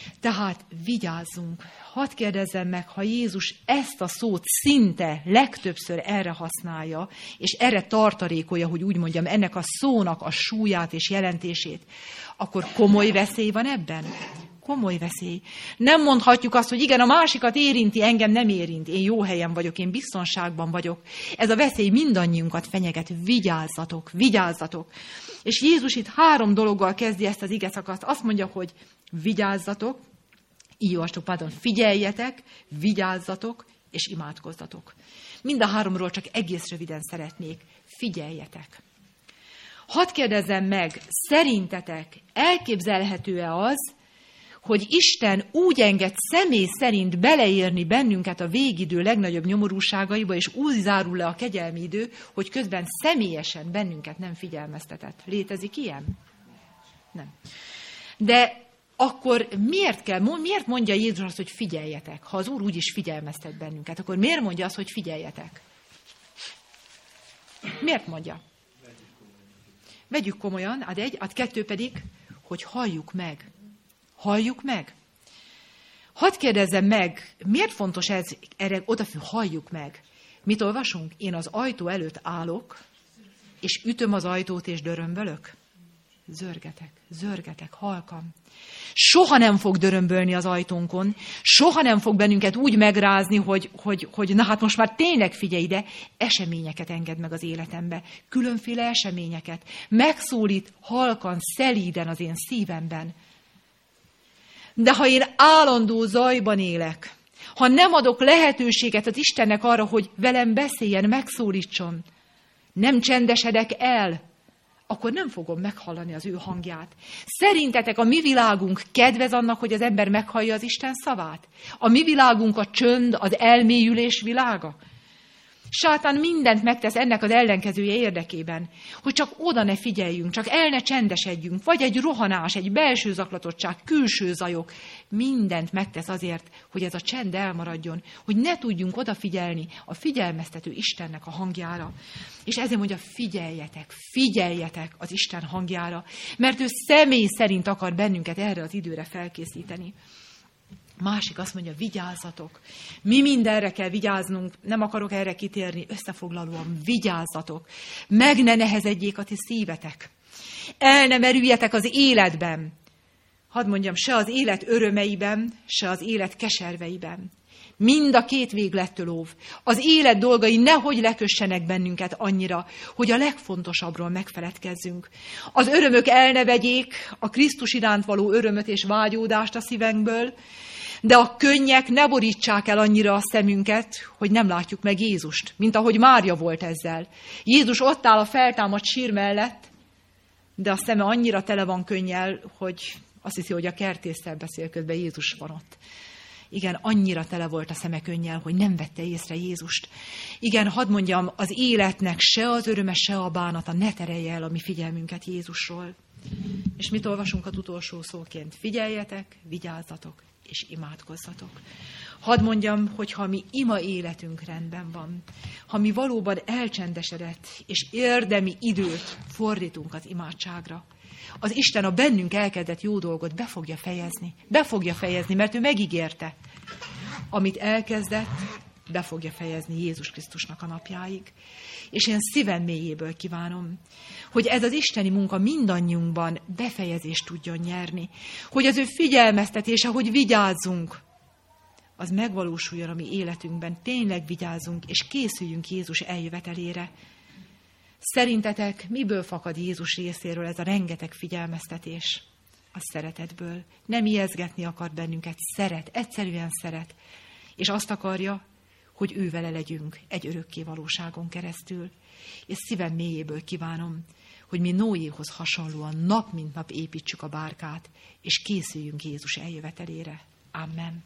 Tehát vigyázzunk. Hadd kérdezzem meg, ha Jézus ezt a szót szinte legtöbbször erre használja, és erre tartalékolja, hogy úgy mondjam, ennek a szónak a súlyát és jelentését, akkor komoly veszély van ebben? Komoly veszély. Nem mondhatjuk azt, hogy igen, a másikat érinti, engem nem érint. Én jó helyen vagyok, én biztonságban vagyok. Ez a veszély mindannyiunkat fenyeget. Vigyázzatok, vigyázzatok. És Jézus itt 3 dologgal kezdi ezt az igeszakaszt. Azt mondja, hogy vigyázzatok, így olvastuk, figyeljetek, vigyázzatok és imádkozzatok. Mind a 3-ról csak egész röviden szeretnék. Figyeljetek. Hadd kérdezzem meg, szerintetek elképzelhető-e az, hogy Isten úgy enged személy szerint beleérni bennünket a végidő legnagyobb nyomorúságaiba, és úgy zárul le a kegyelmi idő, hogy közben személyesen bennünket nem figyelmeztetett. Létezik ilyen? Nem. De akkor miért mondja Jézus azt, hogy figyeljetek? Ha az Úr úgyis figyelmeztet bennünket, akkor miért mondja azt, hogy figyeljetek? Miért mondja? Vegyük komolyan, ad 1, ad 2 pedig, hogy halljuk meg. Halljuk meg? Hadd kérdezzem meg, miért fontos ez, erre odafű, halljuk meg. Mit olvasunk? Én az ajtó előtt állok, és ütöm az ajtót, és dörömbölök. Zörgetek, halkan. Soha nem fog dörömbölni az ajtónkon, soha nem fog bennünket úgy megrázni, hogy na hát most már tényleg figyelj ide, eseményeket enged meg az életembe, különféle eseményeket. Megszólít halkan, szelíden az én szívemben. De ha én állandó zajban élek, ha nem adok lehetőséget az Istennek arra, hogy velem beszéljen, megszólítson, nem csendesedek el, akkor nem fogom meghallani az ő hangját. Szerintetek a mi világunk kedvez annak, hogy az ember meghallja az Isten szavát? A mi világunk a csönd, az elmélyülés világa? Sátán mindent megtesz ennek az ellenkezője érdekében, hogy csak oda ne figyeljünk, csak el ne csendesedjünk, vagy egy rohanás, egy belső zaklatottság, külső zajok, mindent megtesz azért, hogy ez a csend elmaradjon, hogy ne tudjunk odafigyelni a figyelmeztető Istennek a hangjára. És ezért mondja, figyeljetek az Isten hangjára, mert ő személy szerint akar bennünket erre az időre felkészíteni. Másik azt mondja, vigyázzatok. Mi mindenre kell vigyáznunk, nem akarok erre kitérni, összefoglalóan vigyázzatok. Meg ne nehezedjék a ti szívetek. El ne merüljetek az életben. Hadd mondjam, se az élet örömeiben, se az élet keserveiben. Mind a 2 véglettől óv. Az élet dolgai nehogy lekössenek bennünket annyira, hogy a legfontosabbról megfeledkezzünk. Az örömök el ne vegyék a Krisztus iránt való örömöt és vágyódást a szívünkből, de a könnyek ne borítsák el annyira a szemünket, hogy nem látjuk meg Jézust, mint ahogy Mária volt ezzel. Jézus ott áll a feltámadt sír mellett, de a szeme annyira tele van könnyel, hogy azt hiszi, hogy a kertésszel beszél, közben Jézus van ott. Igen, annyira tele volt a szeme könnyel, hogy nem vette észre Jézust. Igen, hadd mondjam, az életnek se az öröme, se a bánata ne terelje el a mi figyelmünket Jézusról. És mit olvasunk az utolsó szóként? Figyeljetek, vigyázzatok és imádkozzatok. Hadd mondjam, hogy ha mi ima életünk rendben van, ha mi valóban elcsendesedett és érdemi időt fordítunk az imádságra, az Isten a bennünk elkezdett jó dolgot be fogja fejezni. Be fogja fejezni, mert ő megígérte. Amit elkezdett, be fogja fejezni Jézus Krisztusnak a napjáig. És én szívem mélyéből kívánom, hogy ez az isteni munka mindannyiunkban befejezést tudjon nyerni. Hogy az ő figyelmeztetése, hogy vigyázzunk, az megvalósuljon a mi életünkben. Tényleg vigyázzunk, és készüljünk Jézus eljövetelére. Szerintetek miből fakad Jézus részéről ez a rengeteg figyelmeztetés? A szeretetből. Nem ijeszgetni akar bennünket, szeret, egyszerűen szeret. És azt akarja, hogy ő vele legyünk egy örökké valóságon keresztül. És szívem mélyéből kívánom, hogy mi Noéhoz hasonlóan nap mint nap építsük a bárkát, és készüljünk Jézus eljövetelére. Amen.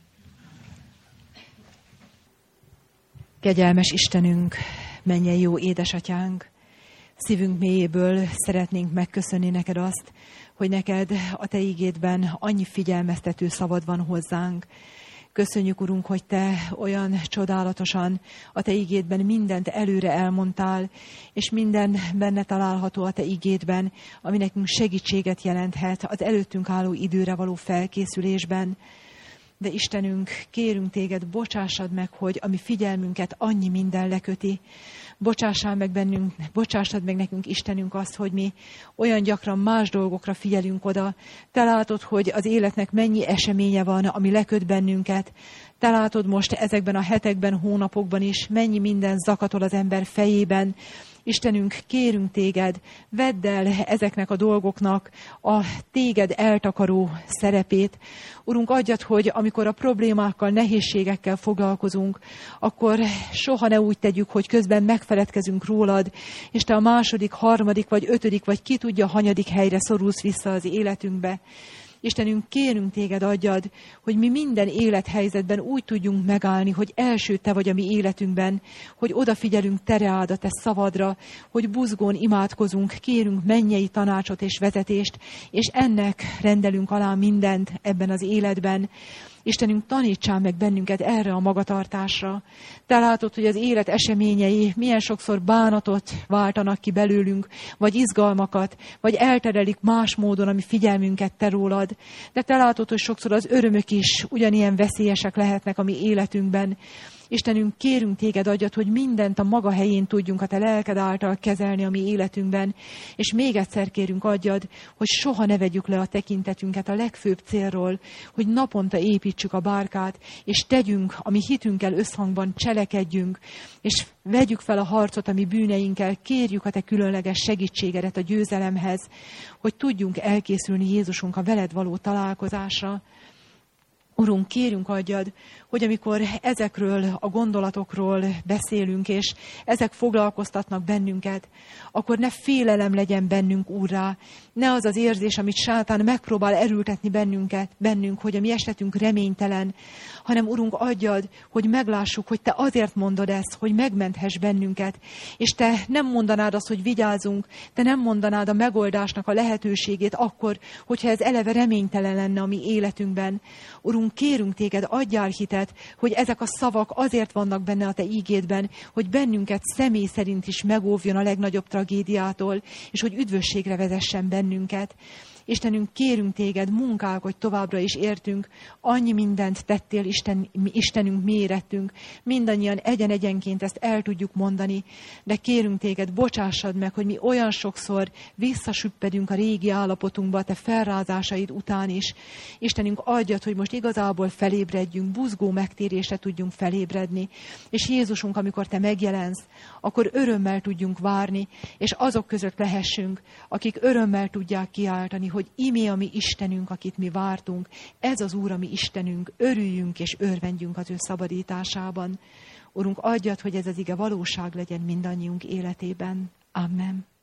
Kegyelmes Istenünk, mennyei jó édesatyánk, szívünk mélyéből szeretnénk megköszönni neked azt, hogy neked a te ígédben annyi figyelmeztető szavad van hozzánk. Köszönjük, Urunk, hogy Te olyan csodálatosan a Te igédben mindent előre elmondtál, és minden benne található a Te igédben, ami nekünk segítséget jelenthet az előttünk álló időre való felkészülésben. De Istenünk, kérünk Téged, bocsássad meg, hogy a mi figyelmünket annyi minden leköti. Bocsássad meg nekünk, Istenünk, azt, hogy mi olyan gyakran más dolgokra figyelünk oda. Te látod, hogy az életnek mennyi eseménye van, ami leköt bennünket. Te látod most ezekben a hetekben, hónapokban is, mennyi minden zakatol az ember fejében. Istenünk, kérünk Téged, vedd el ezeknek a dolgoknak a Téged eltakaró szerepét. Urunk, adjad, hogy amikor a problémákkal, nehézségekkel foglalkozunk, akkor soha ne úgy tegyük, hogy közben megfeledkezünk rólad, és Te a második, harmadik, vagy ötödik, vagy ki tudja, hanyadik helyre szorulsz vissza az életünkbe. Istenünk, kérünk Téged, adjad, hogy mi minden élethelyzetben úgy tudjunk megállni, hogy első Te vagy a mi életünkben, hogy odafigyelünk Te reád, a Te szavadra, hogy buzgón imádkozunk, kérünk mennyei tanácsot és vezetést, és ennek rendelünk alá mindent ebben az életben. Istenünk, tanítsál meg bennünket erre a magatartásra. Te látod, hogy az élet eseményei milyen sokszor bánatot váltanak ki belőlünk, vagy izgalmakat, vagy elterelik más módon a mi figyelmünket Te rólad. De Te látod, hogy sokszor az örömök is ugyanilyen veszélyesek lehetnek a mi életünkben. Istenünk, kérünk Téged, adjad, hogy mindent a maga helyén tudjunk a Te lelked által kezelni a mi életünkben, és még egyszer kérünk, adjad, hogy soha ne vegyük le a tekintetünket a legfőbb célról, hogy naponta építsük a bárkát, és tegyünk, ami hitünkkel összhangban, cselekedjünk, és vegyük fel a harcot a mi bűneinkkel, kérjük a Te különleges segítségedet a győzelemhez, hogy tudjunk elkészülni, Jézusunk, a veled való találkozásra. Urunk, kérünk, adjad, hogy amikor ezekről a gondolatokról beszélünk, és ezek foglalkoztatnak bennünket, akkor ne félelem legyen bennünk, Úrrá, ne az az érzés, amit sátán megpróbál erőltetni bennünk, hogy a mi esetünk reménytelen, hanem, Urunk, adjad, hogy meglássuk, hogy Te azért mondod ezt, hogy megmenthess bennünket, és Te nem mondanád azt, hogy vigyázzunk, Te nem mondanád a megoldásnak a lehetőségét akkor, hogyha ez eleve reménytelen lenne a mi életünkben. Urunk, kérünk Téged, adjál hitet, hogy ezek a szavak azért vannak benne a Te ígédben, hogy bennünket személy szerint is megóvjon a legnagyobb tragédiától, és hogy üdvösségre vezessen bennünket. Istenünk, kérünk Téged, munkálkodj továbbra is értünk, annyi mindent tettél, Istenünk, mi érettünk, mindannyian egyenként ezt el tudjuk mondani, de kérünk Téged, bocsássad meg, hogy mi olyan sokszor visszasüppedünk a régi állapotunkba, a Te felrázásaid után is. Istenünk, adjad, hogy most igazából felébredjünk, buzgó megtérésre tudjunk felébredni, és Jézusunk, amikor Te megjelensz, akkor örömmel tudjunk várni, és azok között lehessünk, akik örömmel tudják kiáltani, hogy imé a mi Istenünk, akit mi vártunk, ez az Úr a mi Istenünk, örüljünk és örvendjünk az ő szabadításában. Urunk, adjad, hogy ez az ige valóság legyen mindannyiunk életében. Amen.